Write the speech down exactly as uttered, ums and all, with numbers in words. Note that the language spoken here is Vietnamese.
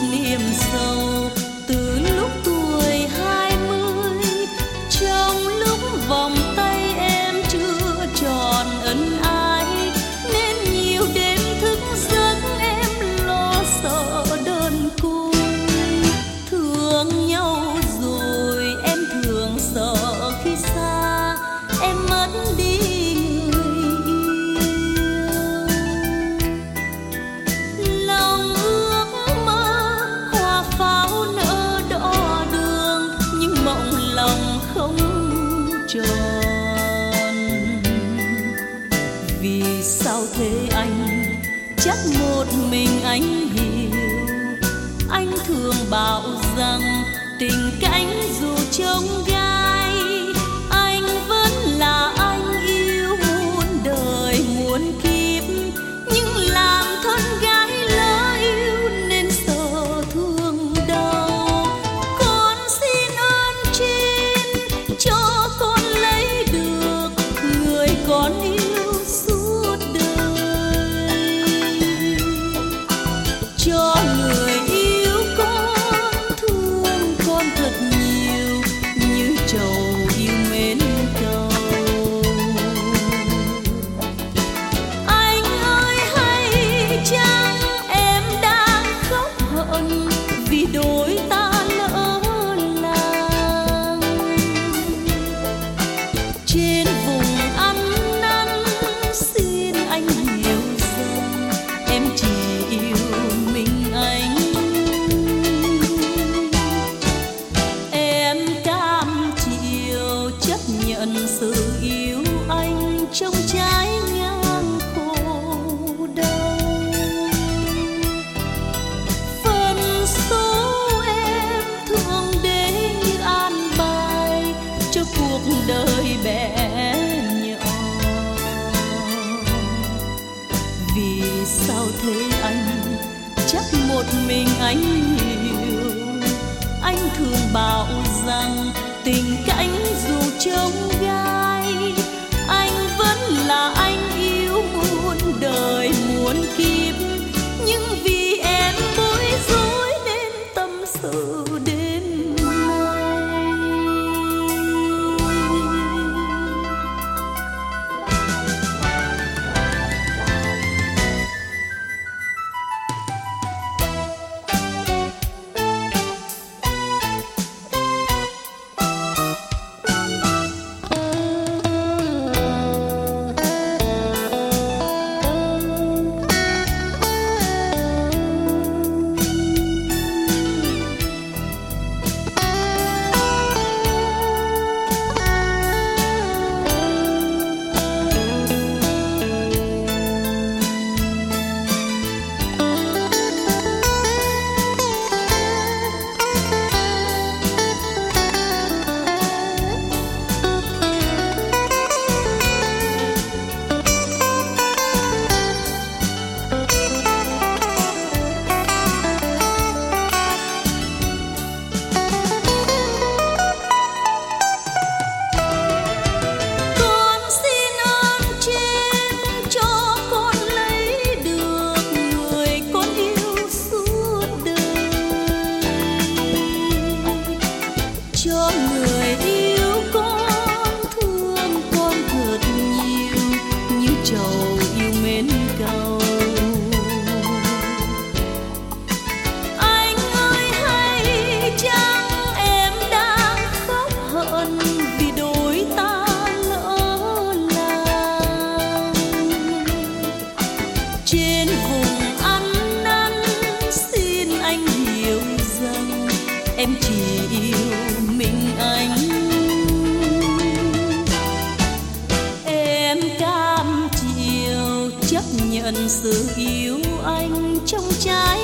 niềm sâu từ lúc tuổi hai mươi, trong lúc vòng tay em chưa tròn ân ái, nên nhiều đêm thức giấc em lo sợ đơn côi. Thương nhau rồi em thường sợ khi xa em mất đi người yêu. Lòng ước mơ hoa pháo nở đỏ đường, nhưng mộng lòng không tròn. Vì sao thế anh, chắc một mình anh hiểu. Anh thường bảo rằng tình cánh dù trông gai, anh vẫn là anh yêu muôn đời muôn kiếp. Nhưng làm thân gái lỡ yêu nên sợ thương đau. Con xin ơn trên cho con lấy được người con yêu suốt đời. Cho người yêu con thương con thật nhiều, như trầu yêu mến cầu. Anh ơi hay chăng em đang khóc hận vì đôi ta lỡ làng. Trên vùng ăn năn xin anh hiểu rằng em chỉ yêu mình anh. Em cam chịu chấp nhận sự yêu anh trong trái ngang khổ đau. Phần số em thường để như an bài cho cuộc đời bé nhỏ. Vì sao thế anh, chắc một mình anh hiểu. Anh thường bảo rằng tình cánh dù trông gai, anh vẫn là anh yêu muôn đời muôn kiếp. Nhưng vì em bối rối nên tâm sự đến nay. Con xin ơn trên cho con lấy được người con yêu suốt đời. Cho người yêu con thương con thật nhiều, như trầu yêu mến cầu. Anh ơi hay chăng em đang khóc hận vì đôi ta lỡ làng. Trên vùng ăn năn xin anh hiểu rằng em chỉ yêu mình anh. Em cam chịu chấp nhận sự yêu anh trong trái